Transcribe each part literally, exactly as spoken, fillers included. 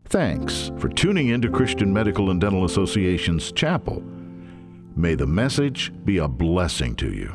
Thanks for tuning in to Christian Medical and Dental Association's Chapel. May the message be a blessing to you.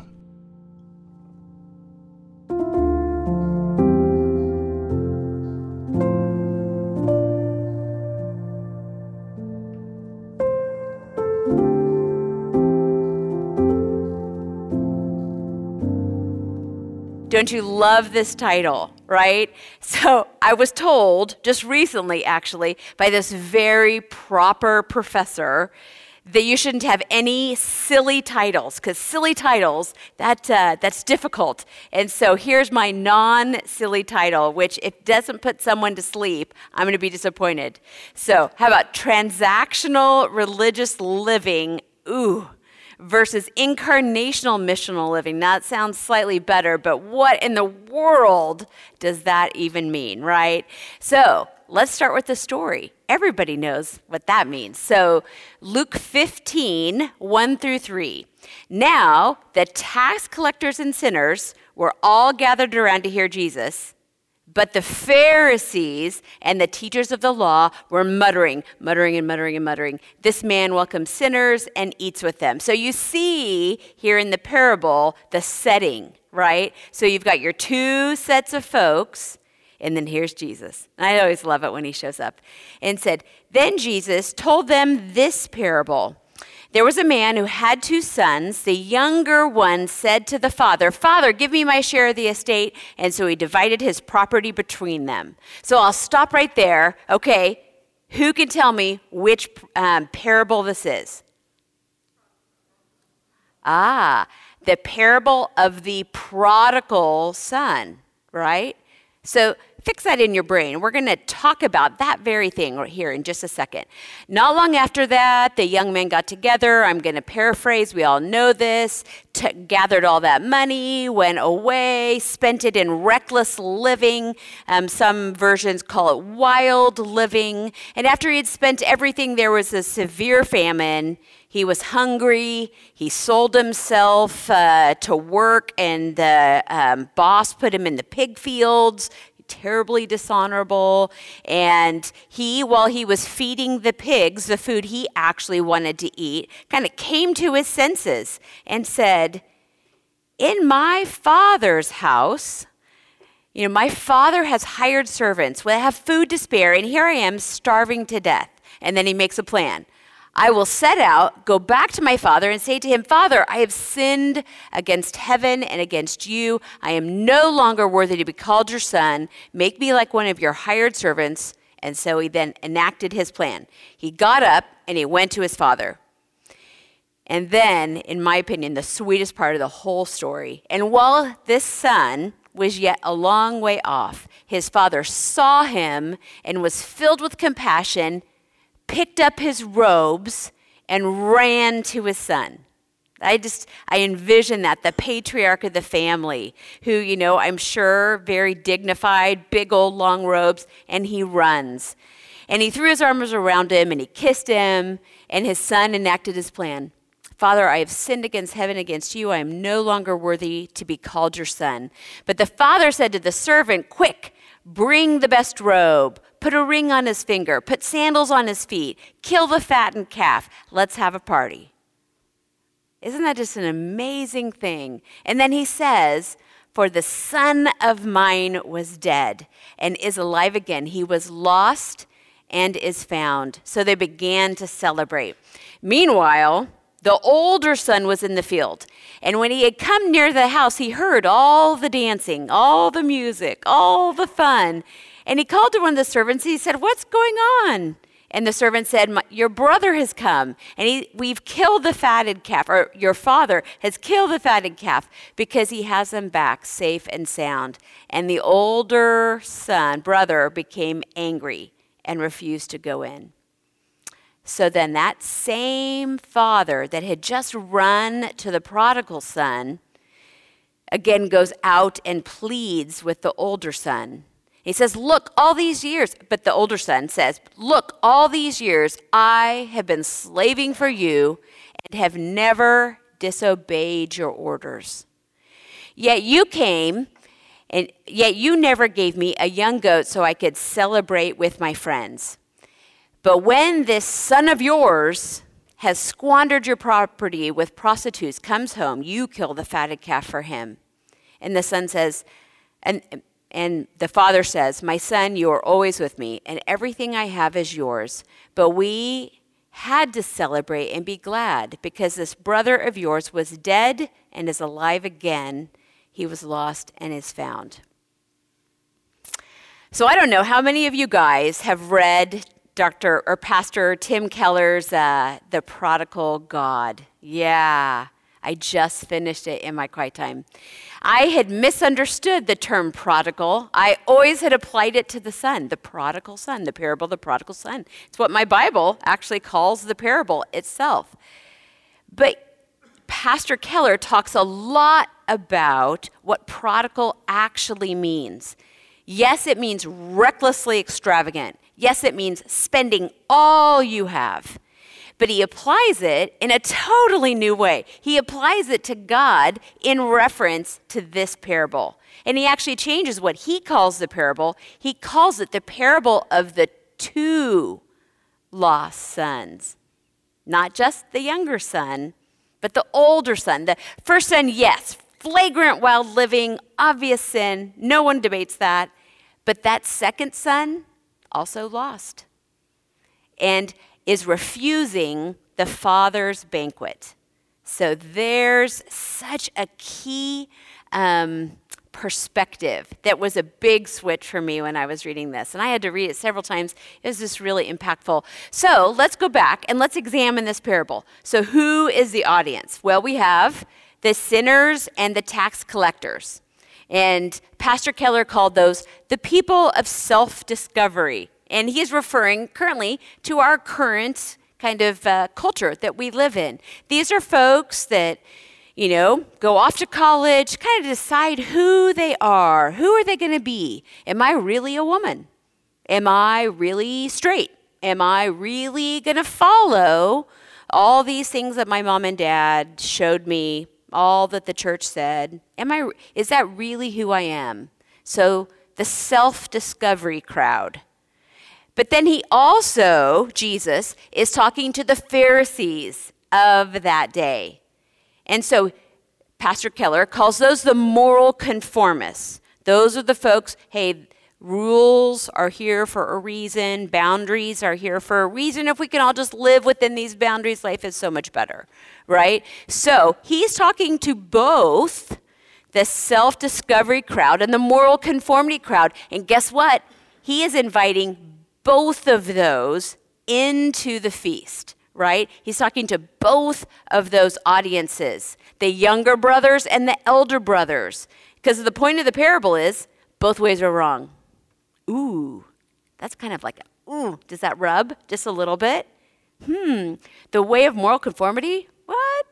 Don't you love this title, right? So I was told just recently, actually, by this very proper professor that you shouldn't have any silly titles, because silly titles, that uh, that's difficult. And so here's my non-silly title, which if it doesn't put someone to sleep, I'm going to be disappointed. So how about transactional religious living? Ooh. Versus incarnational missional living. That sounds slightly better, but what in the world does that even mean, right? So let's start with the story. Everybody knows what that means. So Luke fifteen, one through three. Now the tax collectors and sinners were all gathered around to hear Jesus. But the Pharisees and the teachers of the law were muttering, muttering and muttering and muttering. This man welcomes sinners and eats with them. So you see here in the parable the setting, right? So you've got your two sets of folks, and then here's Jesus. I always love it when he shows up. And said, then Jesus told them this parable. There was a man who had two sons. The younger one said to the father, Father, give me my share of the estate. And so he divided his property between them. So I'll stop right there. Okay, who can tell me which um, parable this is? Ah, the parable of the prodigal son, right? So fix that in your brain. We're going to talk about that very thing right here in just a second. Not long after that, the young men got together. I'm going to paraphrase. We all know this. T- gathered all that money, went away, spent it in reckless living. Um, some versions call it wild living. And after he had spent everything, there was a severe famine. He was hungry. He sold himself uh, to work, and the um, boss put him in the pig fields. Terribly dishonorable. And he, while he was feeding the pigs the food he actually wanted to eat, kind of came to his senses and said, in my father's house, you know, my father has hired servants. Well, I have food to spare, and here I am starving to death. And then he makes a plan. I will set out, go back to my father, and say to him, Father, I have sinned against heaven and against you. I am no longer worthy to be called your son. Make me like one of your hired servants. And so he then enacted his plan. He got up and he went to his father. And then, in my opinion, the sweetest part of the whole story. And while this son was yet a long way off, his father saw him and was filled with compassion, picked up his robes, and ran to his son. I just, I envision that, the patriarch of the family, who, you know, I'm sure very dignified, big old long robes, and he runs. And he threw his arms around him, and he kissed him, and his son enacted his plan. Father, I have sinned against heaven, against you. I am no longer worthy to be called your son. But the father said to the servant, quick, bring the best robe. Put a ring on his finger, put sandals on his feet, kill the fattened calf. Let's have a party. Isn't that just an amazing thing? And then he says, for the son of mine was dead and is alive again. He was lost and is found. So they began to celebrate. Meanwhile, the older son was in the field. And when he had come near the house, he heard all the dancing, all the music, all the fun. And he called to one of the servants. He said, what's going on? And the servant said, your brother has come, and he, we've killed the fatted calf, or your father has killed the fatted calf because he has them back safe and sound. And the older son, brother, became angry and refused to go in. So then that same father that had just run to the prodigal son again goes out and pleads with the older son. He says, look, all these years, but the older son says, look, all these years I have been slaving for you and have never disobeyed your orders. Yet you came, and yet you never gave me a young goat so I could celebrate with my friends. But when this son of yours has squandered your property with prostitutes, comes home, you kill the fatted calf for him. And the son says, and, and the father says, my son, you are always with me, and everything I have is yours. But we had to celebrate and be glad because this brother of yours was dead and is alive again. He was lost and is found. So I don't know how many of you guys have read Doctor or Pastor Tim Keller's uh, The Prodigal God. Yeah, I just finished it in my quiet time. I had misunderstood the term prodigal. I always had applied it to the son, the prodigal son, the parable of the prodigal son. It's what my Bible actually calls the parable itself. But Pastor Keller talks a lot about what prodigal actually means. Yes, it means recklessly extravagant. Yes, it means spending all you have. But he applies it in a totally new way. He applies it to God in reference to this parable. And he actually changes what he calls the parable. He calls it the parable of the two lost sons. Not just the younger son, but the older son. The first son, yes, flagrant wild living, obvious sin. No one debates that. But that second son, also lost, and is refusing the father's banquet. So there's such a key um, perspective that was a big switch for me when I was reading this. And I had to read it several times. It was just really impactful. So let's go back and let's examine this parable. So who is the audience? Well, we have the sinners and the tax collectors. And Pastor Keller called those the people of self-discovery. And he is referring currently to our current kind of uh, culture that we live in. These are folks that, you know, go off to college, kind of decide who they are. Who are they going to be? Am I really a woman? Am I really straight? Am I really going to follow all these things that my mom and dad showed me, all that the church said? Am I? Is that really who I am? So the self-discovery crowd. But then he also, Jesus, is talking to the Pharisees of that day. And so Pastor Keller calls those the moral conformists. Those are the folks, hey, rules are here for a reason. Boundaries are here for a reason. If we can all just live within these boundaries, life is so much better, right? So he's talking to both the self-discovery crowd and the moral conformity crowd. And guess what? He is inviting both of those into the feast, right? He's talking to both of those audiences, the younger brothers and the elder brothers. Because the point of the parable is both ways are wrong. Ooh, that's kind of like, a, ooh, does that rub just a little bit? Hmm, the way of moral conformity? What?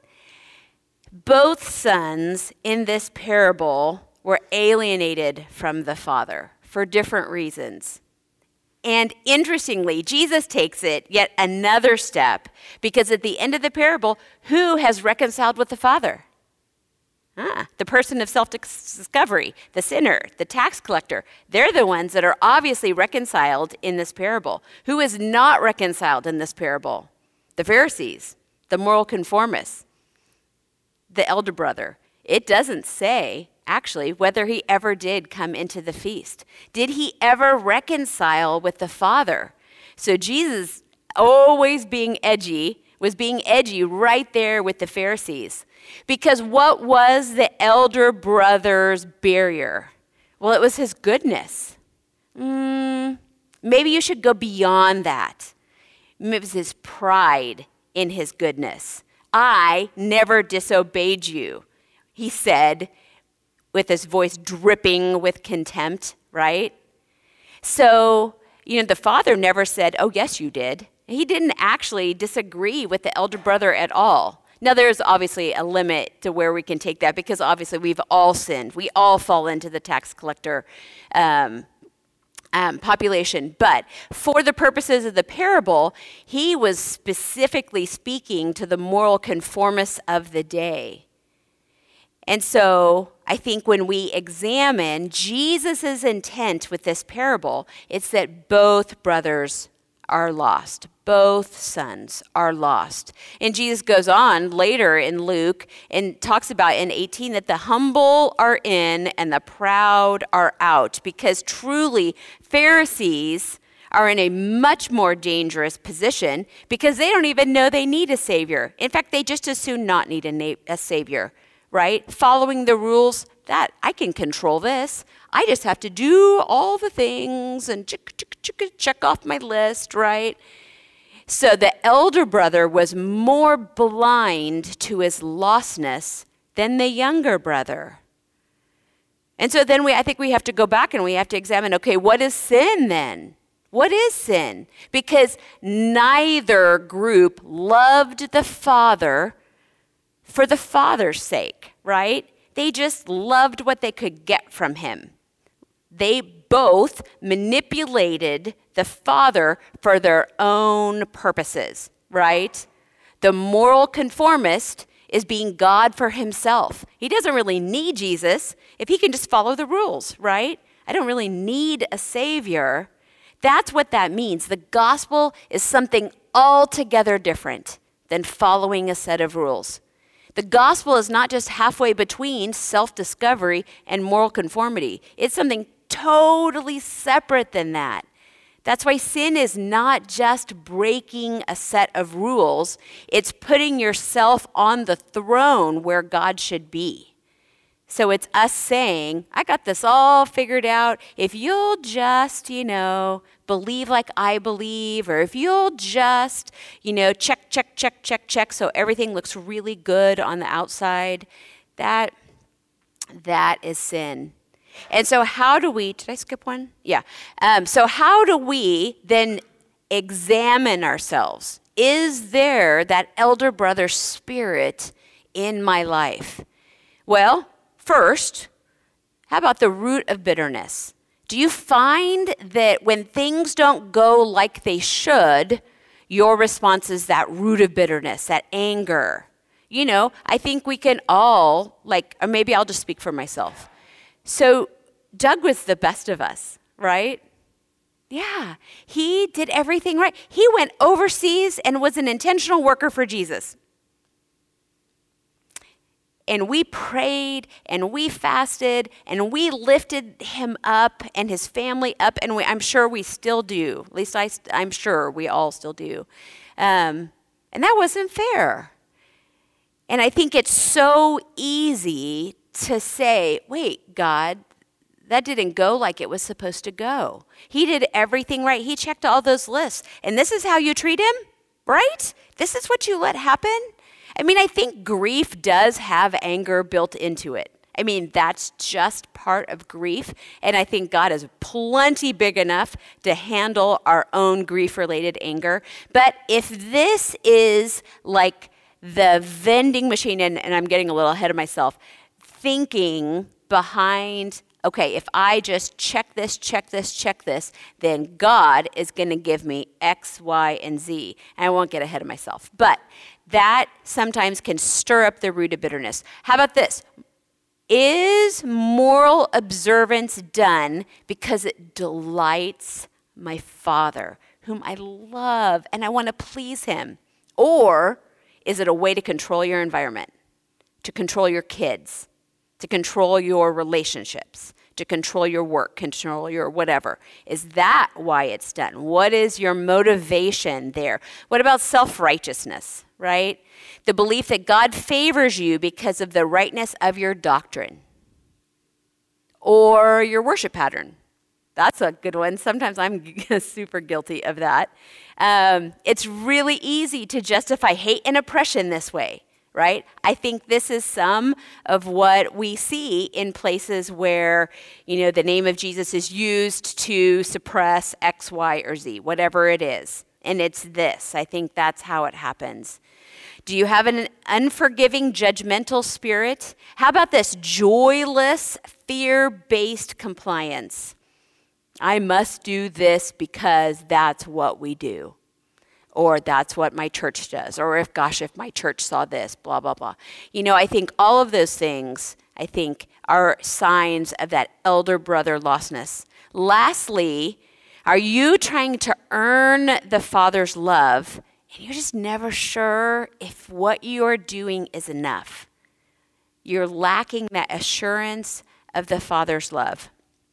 Both sons in this parable were alienated from the father for different reasons. And interestingly, Jesus takes it yet another step, because at the end of the parable, who has reconciled with the Father? Ah, the person of self-discovery, the sinner, the tax collector. They're the ones that are obviously reconciled in this parable. Who is not reconciled in this parable? The Pharisees, the moral conformists, the elder brother. It doesn't say, actually, whether he ever did come into the feast. Did he ever reconcile with the Father? So Jesus, always being edgy, was being edgy right there with the Pharisees. Because what was the elder brother's barrier? Well, it was his goodness. Mm, maybe you should go beyond that. It was his pride in his goodness. I never disobeyed you, he said, with his voice dripping with contempt, right? So, you know, the father never said, oh, yes, you did. He didn't actually disagree with the elder brother at all. Now, there's obviously a limit to where we can take that, because obviously we've all sinned. We all fall into the tax collector um, um, population. But for the purposes of the parable, he was specifically speaking to the moral conformists of the day. And so I think when we examine Jesus' intent with this parable, it's that both brothers are lost. Both sons are lost. And Jesus goes on later in Luke and talks about in eighteen that the humble are in and the proud are out, because truly Pharisees are in a much more dangerous position because they don't even know they need a savior. In fact, they just as soon not need a, na- a savior, right? Following the rules, that I can control this. I just have to do all the things and check, check, check, check off my list, right? So the elder brother was more blind to his lostness than the younger brother. And so then we, I think we have to go back and we have to examine, okay, what is sin then? What is sin? Because neither group loved the Father for the Father's sake, right? They just loved what they could get from him. They both manipulated the Father for their own purposes, right? The moral conformist is being God for himself. He doesn't really need Jesus if he can just follow the rules, right? I don't really need a savior. That's what that means. The gospel is something altogether different than following a set of rules. The gospel is not just halfway between self-discovery and moral conformity. It's something totally separate than that. That's why sin is not just breaking a set of rules. It's putting yourself on the throne where God should be. So it's us saying, I got this all figured out. If you'll just, you know, believe like I believe, or if you'll just, you know, check, check, check, check, check, so everything looks really good on the outside, that, that is sin. And so how do we, did I skip one? Yeah. Um, so how do we then examine ourselves? Is there that elder brother spirit in my life? Well, first, how about the root of bitterness? Do you find that when things don't go like they should, your response is that root of bitterness, that anger? You know, I think we can all, like, or maybe I'll just speak for myself. So Doug was the best of us, right? Yeah, he did everything right. He went overseas and was an intentional worker for Jesus. And we prayed and we fasted and we lifted him up and his family up, and we, I'm sure we still do. At least I, I'm sure we all still do. Um, and that wasn't fair. And I think it's so easy to say, wait, God, that didn't go like it was supposed to go. He did everything right. He checked all those lists. And this is how you treat him, right? This is what you let happen? I mean, I think grief does have anger built into it. I mean, that's just part of grief. And I think God is plenty big enough to handle our own grief-related anger. But if this is like the vending machine, and, and I'm getting a little ahead of myself, thinking behind, okay, if I just check this, check this, check this, then God is going to give me X, Y, and Z. And I won't get ahead of myself. But that sometimes can stir up the root of bitterness. How about this? Is moral observance done because it delights my Father, whom I love and I want to please him? Or is it a way to control your environment, to control your kids, to control your relationships, to control your work, control your whatever? Is that why it's done? What is your motivation there? What about self-righteousness, right? The belief that God favors you because of the rightness of your doctrine or your worship pattern. That's a good one. Sometimes I'm super guilty of that. Um, it's really easy to justify hate and oppression this way, right? I think this is some of what we see in places where, you know, the name of Jesus is used to suppress X, Y, or Z, whatever it is. And it's this. I think that's how it happens. Do you have an unforgiving, judgmental spirit? How about this joyless, fear-based compliance? I must do this because that's what we do. Or that's what my church does. Or if, gosh, if my church saw this, blah, blah, blah. You know, I think all of those things, I think, are signs of that elder brother lostness. Lastly, Are you trying to earn the Father's love, and you're just never sure if what you're doing is enough? You're lacking that assurance of the Father's love.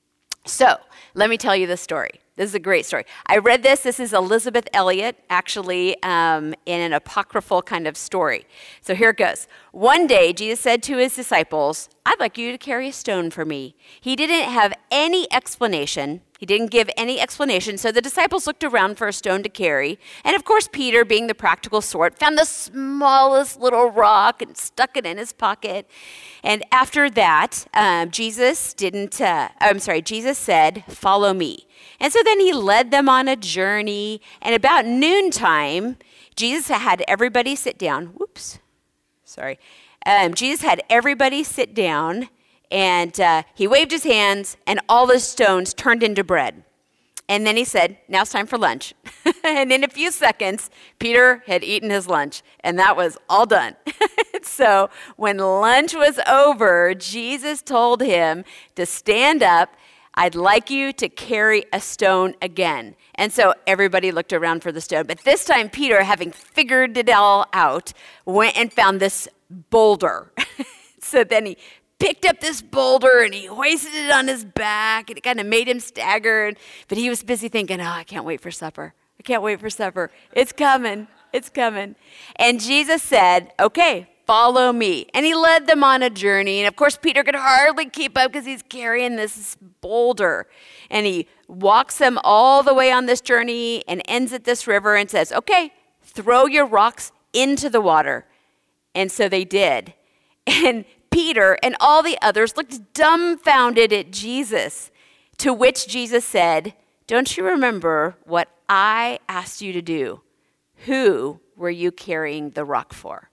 So let me tell you the story. This is a great story. I read this. This is Elizabeth Elliot, actually, um, in an apocryphal kind of story. So here it goes. One day, Jesus said to his disciples, I'd like you to carry a stone for me. He didn't have any explanation. He didn't give any explanation. So the disciples looked around for a stone to carry. And of course, Peter, being the practical sort, found the smallest little rock and stuck it in his pocket. And after that, um, Jesus didn't, uh, I'm sorry, Jesus said, follow me. And so then he led them on a journey. And about noontime, Jesus had everybody sit down. Whoops, sorry. Um, Jesus had everybody sit down, and uh, he waved his hands, and all the stones turned into bread. And then he said, now it's time for lunch. And in a few seconds, Peter had eaten his lunch, and that was all done. So when lunch was over, Jesus told him to stand up. I'd like you to carry a stone again. And so everybody looked around for the stone. But this time, Peter, having figured it all out, went and found this boulder. So then he picked up this boulder and he hoisted it on his back, and it kind of made him stagger. But he was busy thinking, oh, I can't wait for supper. I can't wait for supper. It's coming. It's coming. And Jesus said, okay, follow me. And he led them on a journey. And of course, Peter could hardly keep up because he's carrying this boulder. And he walks them all the way on this journey and ends at this river and says, okay, throw your rocks into the water. And so they did. And Peter and all the others looked dumbfounded at Jesus, to which Jesus said, don't you remember what I asked you to do? Who were you carrying the rock for?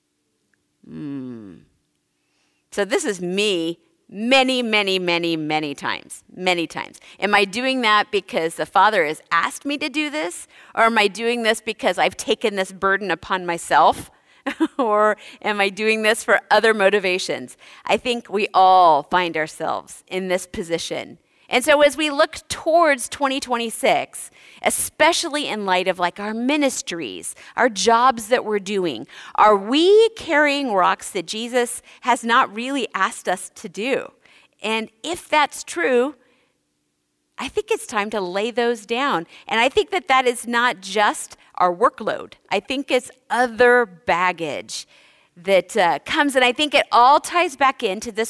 Mm. So this is me many, many, many, many times, many times. Am I doing that because the Father has asked me to do this? Or am I doing this because I've taken this burden upon myself? Or am I doing this for other motivations? I think we all find ourselves in this position. And so as we look towards twenty twenty-six, especially in light of like our ministries, our jobs that we're doing, are we carrying rocks that Jesus has not really asked us to do? And if that's true, I think it's time to lay those down. And I think that that is not just our workload. I think it's other baggage that uh, comes, and I think it all ties back into this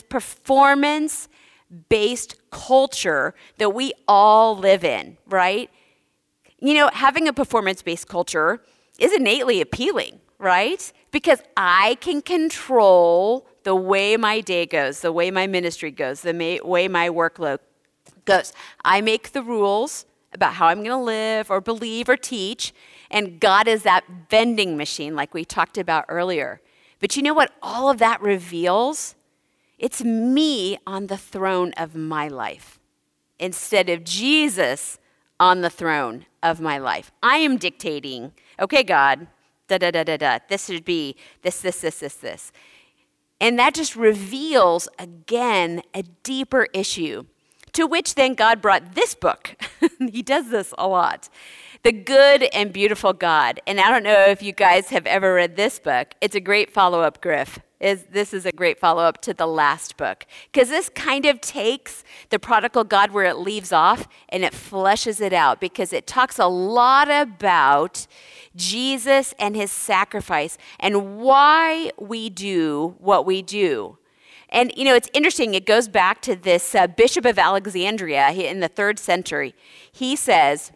performance-based culture that we all live in, right? You know, having a performance-based culture is innately appealing, right? Because I can control the way my day goes, the way my ministry goes, the may- way my workload goes. I make the rules about how I'm going to live or believe or teach, and God is that vending machine like we talked about earlier. But you know what all of that reveals? It's me on the throne of my life instead of Jesus on the throne of my life. I am dictating, okay, God, da da da da da, this should be this, this, this, this, this. And that just reveals, again, a deeper issue, to which then God brought this book. He does this a lot. The Good and Beautiful God. And I don't know if you guys have ever read this book. It's a great follow-up, Griff. Is This is a great follow-up to the last book. Because this kind of takes the prodigal God where it leaves off and it fleshes it out, because it talks a lot about Jesus and his sacrifice and why we do what we do. And, you know, it's interesting. It goes back to this uh, Bishop of Alexandria in the third century. He says,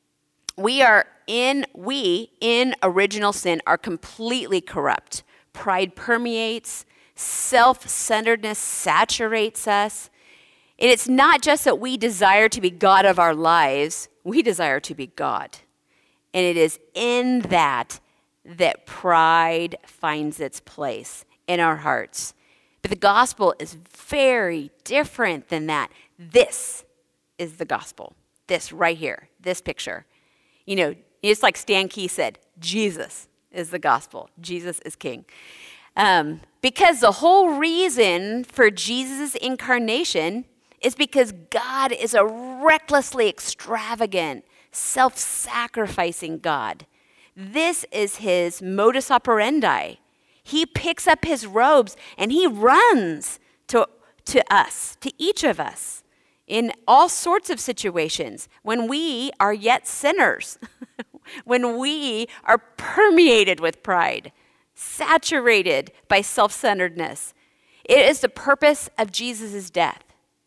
we are in, we in original sin are completely corrupt. Pride permeates, self-centeredness saturates us. And it's not just that we desire to be God of our lives, we desire to be God. And it is in that that pride finds its place in our hearts. But the gospel is very different than that. This is the gospel. This right here, this picture. You know, it's like Stan Key said, Jesus is the gospel. Jesus is king. Um, because the whole reason for Jesus' incarnation is because God is a recklessly extravagant, self-sacrificing God. This is his modus operandi. He picks up his robes and he runs to, to us, to each of us, in all sorts of situations when we are yet sinners, when we are permeated with pride, saturated by self-centeredness. It is the purpose of Jesus' death.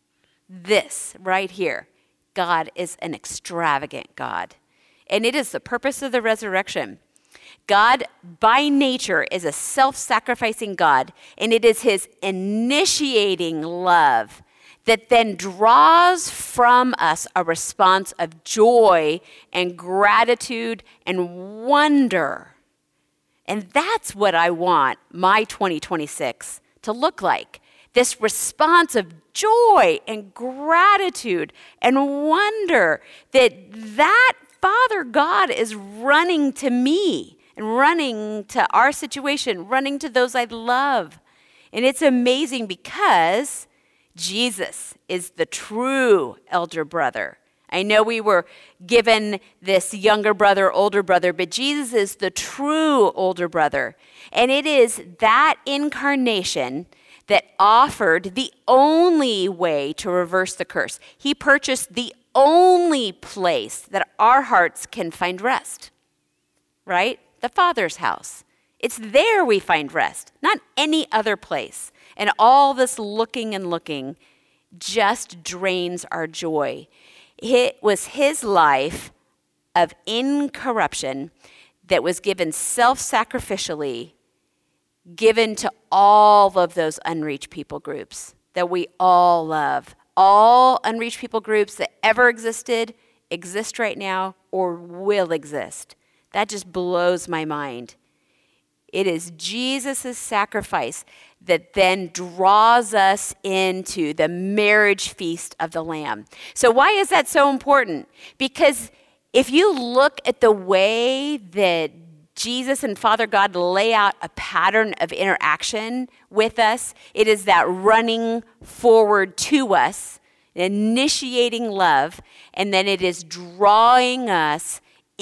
This right here, God is an extravagant God. And it is the purpose of the resurrection. God, by nature, is a self-sacrificing God, and it is his initiating love that then draws from us a response of joy and gratitude and wonder. And that's what I want my twenty twenty-six to look like. This response of joy and gratitude and wonder that that Father God is running to me and running to our situation, running to those I love. And it's amazing because Jesus is the true elder brother. I know we were given this younger brother, older brother, but Jesus is the true older brother. And it is that incarnation that offered the only way to reverse the curse. He purchased the only place that our hearts can find rest, right? The Father's house. It's there we find rest, not any other place. And all this looking and looking just drains our joy. It was his life of incorruption that was given self-sacrificially, given to all of those unreached people groups that we all love. All unreached people groups that ever existed, exist right now, or will exist. That just blows my mind. It is Jesus' sacrifice that then draws us into the marriage feast of the Lamb. So why is that so important? Because if you look at the way that Jesus and Father God lay out a pattern of interaction with us, it is that running forward to us, initiating love, and then it is drawing us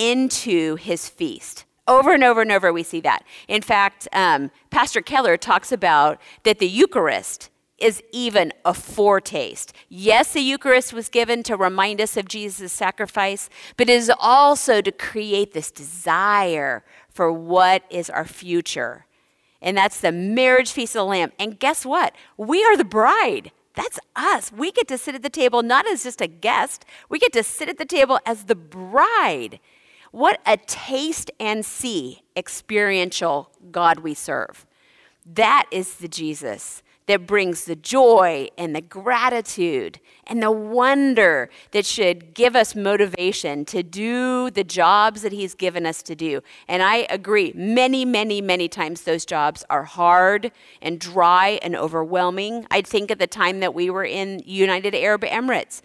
into his feast. Over and over and over we see that. In fact, um, Pastor Keller talks about that the Eucharist is even a foretaste. Yes, the Eucharist was given to remind us of Jesus' sacrifice, but it is also to create this desire for what is our future. And that's the marriage feast of the Lamb. And guess what? We are the bride. That's us. We get to sit at the table not as just a guest. We get to sit at the table as the bride. What a taste and see experiential God we serve. That is the Jesus that brings the joy and the gratitude and the wonder that should give us motivation to do the jobs that he's given us to do. And I agree, many, many, many times those jobs are hard and dry and overwhelming. I think at the time that we were in United Arab Emirates,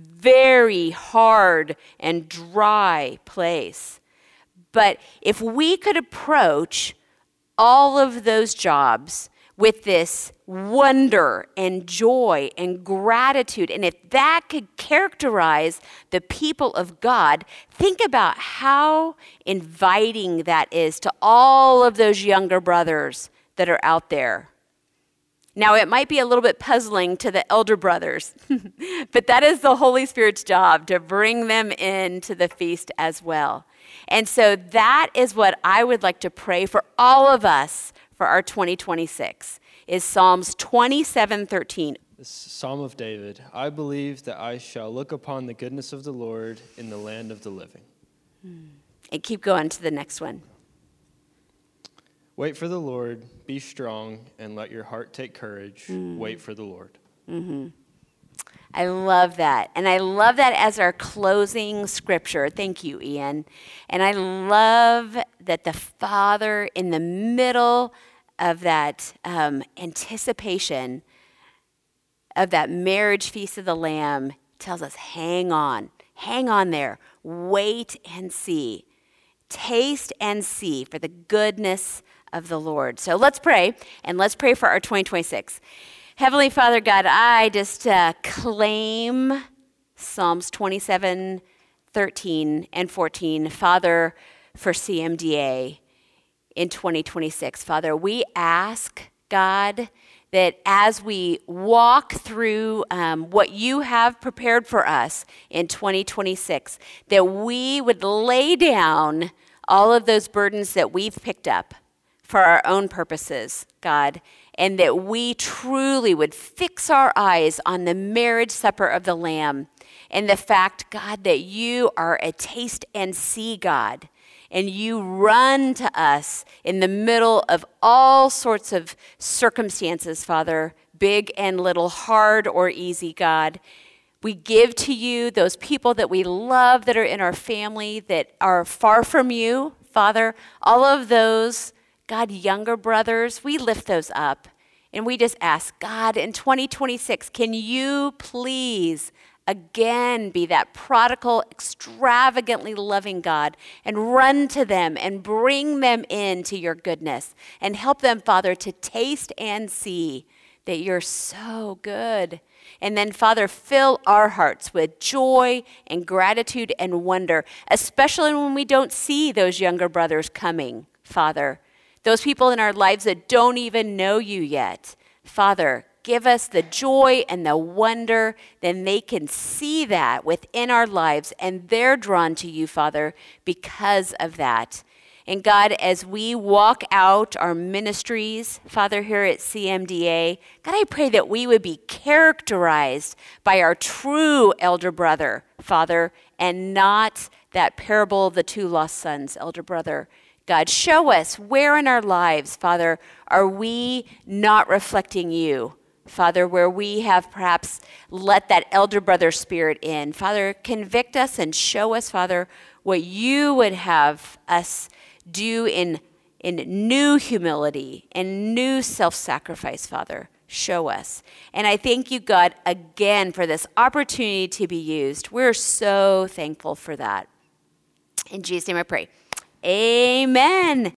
very hard and dry place. But if we could approach all of those jobs with this wonder and joy and gratitude, and if that could characterize the people of God, think about how inviting that is to all of those younger brothers that are out there. Now, it might be a little bit puzzling to the elder brothers, but that is the Holy Spirit's job, to bring them into the feast as well. And so that is what I would like to pray for all of us for our twenty twenty-six, is Psalms twenty-seven thirteen. The Psalm of David. I believe that I shall look upon the goodness of the Lord in the land of the living. And keep going to the next one. Wait for the Lord, be strong, and let your heart take courage. Mm. Wait for the Lord. Mm-hmm. I love that. And I love that as our closing scripture. Thank you, Ian. And I love that the Father, in the middle of that um, anticipation of that marriage feast of the Lamb, tells us, hang on, hang on there, wait and see, taste and see for the goodness of the Lord. So let's pray, and let's pray for our twenty twenty-six. Heavenly Father God, I just uh, claim Psalms twenty-seven, thirteen, and fourteen, Father, for C M D A in twenty twenty-six. Father, we ask, God, that as we walk through um, what you have prepared for us in twenty twenty-six, that we would lay down all of those burdens that we've picked up for our own purposes, God, and that we truly would fix our eyes on the marriage supper of the Lamb and the fact, God, that you are a taste and see God, and you run to us in the middle of all sorts of circumstances, Father, big and little, hard or easy, God. We give to you those people that we love that are in our family that are far from you, Father. All of those, God, younger brothers, we lift those up. And we just ask, God, in twenty twenty-six, can you please again be that prodigal, extravagantly loving God and run to them and bring them into your goodness and help them, Father, to taste and see that you're so good. And then, Father, fill our hearts with joy and gratitude and wonder, especially when we don't see those younger brothers coming, Father. Those people in our lives that don't even know you yet. Father, give us the joy and the wonder, then they can see that within our lives, and they're drawn to you, Father, because of that. And God, as we walk out our ministries, Father, here at C M D A, God, I pray that we would be characterized by our true elder brother, Father, and not that parable of the two lost sons, elder brother. God, show us where in our lives, Father, are we not reflecting you? Father, where we have perhaps let that elder brother spirit in. Father, convict us and show us, Father, what you would have us do in, in new humility and new self-sacrifice, Father. Show us. And I thank you, God, again for this opportunity to be used. We're so thankful for that. In Jesus' name I pray. Amen.